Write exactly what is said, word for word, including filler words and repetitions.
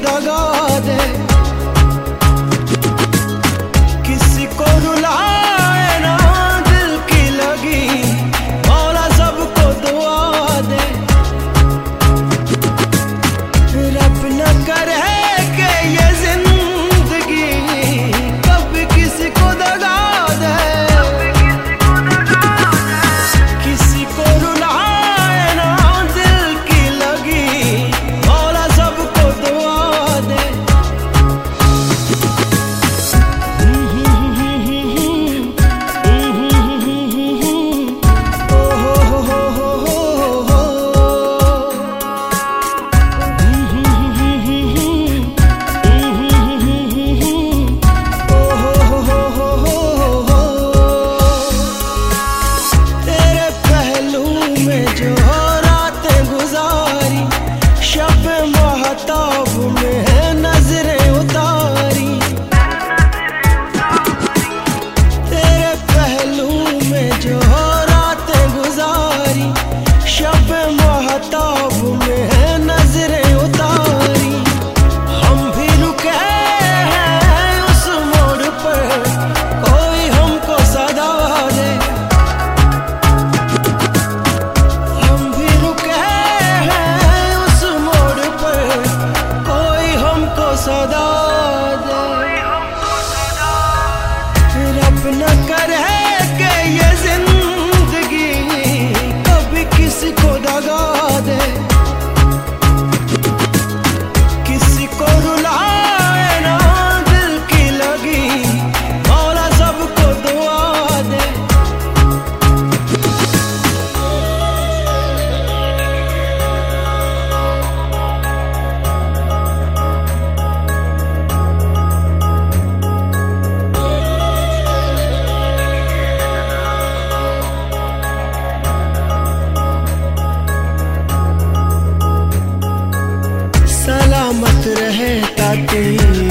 दगा दे, किसी को रुलाए ना दिल की लगी, मौला सबको दुआ दे। रब न करे कि ये जिंदगी कभी किसी को दगा दे, किसी को रुलाए ना दिल की लगी, मौला सबको दुआ दे। तेरे पहलू में जो रातें गुजारी, शब महताब में है नजरें उतारी। तेरे पहलू में जो रातें गुजारी, शब महताब में है नजरें उतारी। हम भी रुके हैं उस मोड़ पर, कोई हमको सदा दे। हम भी रुके हैं उस मोड़ पर, कोई हमको सदा दे। रब न करे कि ये जिंदगी कभी किसी को दगा दे, किसी को रुलाए ना दिल की लगी, मौला सबको दुआ दे। सलामत रहे ताकि